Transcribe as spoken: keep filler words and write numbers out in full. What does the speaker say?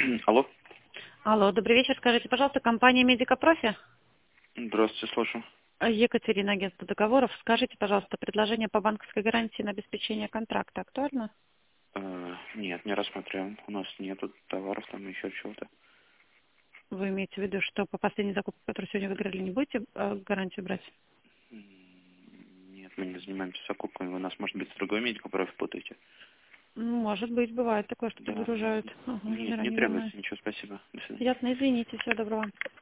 Алло. Алло, добрый вечер. Скажите, пожалуйста, компания Медика Профи? Здравствуйте, слушаю. Екатерина, агентство договоров. Скажите, пожалуйста, предложение по банковской гарантии на обеспечение контракта актуально? Э, нет, не рассмотрел. У нас нету товаров, там еще чего-то. Вы имеете в виду, что по последней закупке, которую сегодня выиграли, не будете э, гарантию брать? М, Нет, мы не занимаемся закупками. Вы нас, может быть, с другой медиком профи путаете? Ну, может быть, бывает такое, что Да. подгружают. Ага, Нет, номера не не знаю. требуется ничего, спасибо. До свидания. Ясно, извините, всего доброго.